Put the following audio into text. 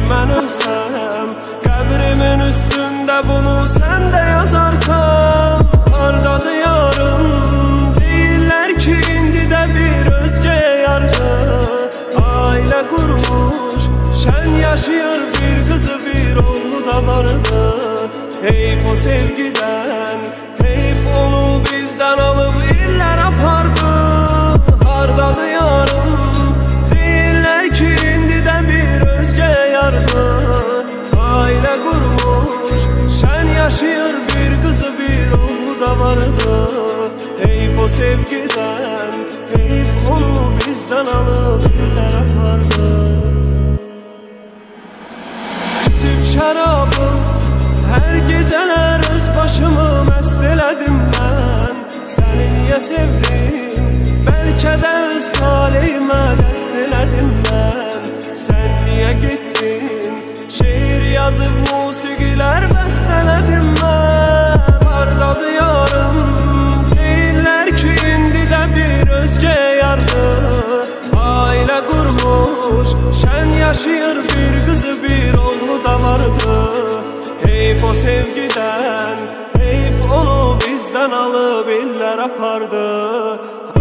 Deyirəm mən ölsəm, qəbrimin üstündə bunu sən də yazarsan. Hardadır yarım, deyirlər ki indi də bir özgəyə yardır. Ailə qurmuş, şən yaşayır, bir qızı bir oğlu da vardı. Heyf o sevgidən, heyf onu bizdən alıb illər apardı. Hardadır yarım, deyirlər ki indi də bir özgəyə yardır. Ailə qurmuş, şən yaşayır, bir qızı bir oğlu da vardı. Heyf o sevgidən, heyf onu bizdən alıb illər apardı. İçib şərabı, hər gecələr öz başımı məst elədim mən. Səni niyə sevdim, bəlkə də öz taleyimə qəsd elədim mən. Sən niyə getdin, şeir yazıb musiqilər bəst elədim mən. Hardadır yarım, deyirlər ki indi də bir özgəyə yardır. Ailə qurmuş, şən yaşayır, bir qızı bir oğlu da vardı. Heyf o sevgidən, heyf onu bizdən alıb illər apardı.